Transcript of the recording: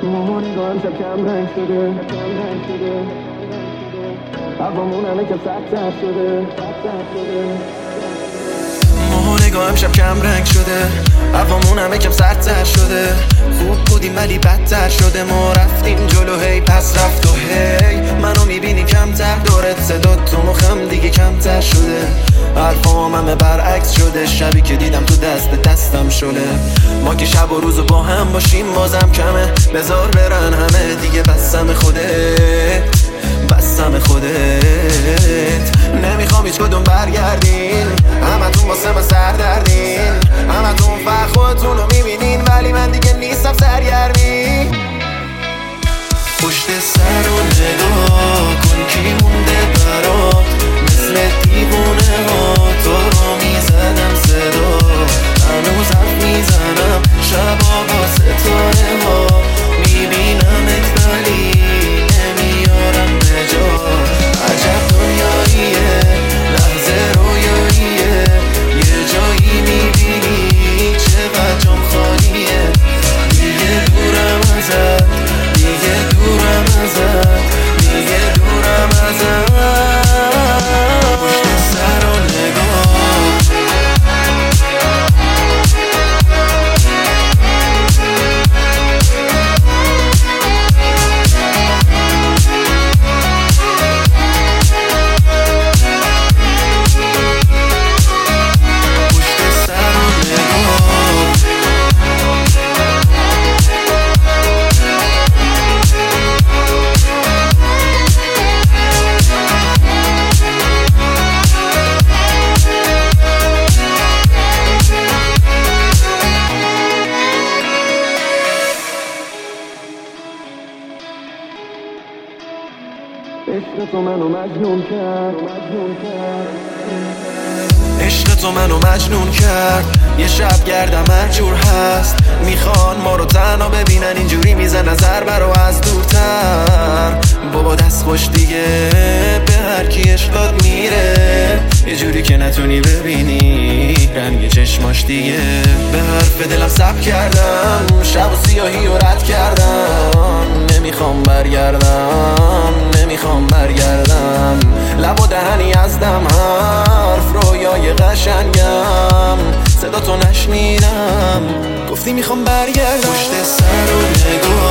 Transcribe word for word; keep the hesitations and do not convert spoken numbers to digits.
نگاه امشب کم رنگ شده هوامون همه که سخت‌تر شده ماه نگاه امشب کم رنگ شده هوامون همه کم سردتر شده خوب بودیم ولی بدتر شده ما رفتیم جلو هی پس رفت و هی منو میبینی کمتر دورت صدا تو مخم دیگه کمتر شده حرفام همه برعکس شده شبی که دیدم تو دست دستم شده ما که شب و روز با هم باشیم بازم کمه بذار برن همه دیگه بسم خودت بسم خودت نمیخوام هیچ کدوم برگردین همتون واسه من سردردین همتون فقط خودتون رو میبینین ولی من دیگه نیستم سرگرمی پشت سر و نگاه کن کی مونده برات مثل دیوونه ها تو رو میزدم صدا هنوز حرف میزنم شبا با ستاره ها میبینمت ولی نمیارم به جا عجب دنیاییه لحظه رویاییه یه جایی میبینی چقدر جام خالیه دیگه دورم ازت دیگه دورم ازت دیگه دورم ازت پشت سر و نگاه عشق تو منو مجنون کرد عشق تو منو مجنون کرد یه شب گردم هر جور هست میخوان ما رو تنها ببینن اینجوری میزن نظر برا از دورتر بابا دست خوش دیگه به هر کی عشقات میره یه جوری که نتونی ببینی رنگ چشماش دیگه به حرف دلم صبر کردم شب و سیاهی رو رد کردم نمیخوام برگردم نمیخوام برگردم لب و دهنی از دم حرف رویای قشنگم صدا تو نشنیدم گفتی میخوام برگردم پشت سر و نگاه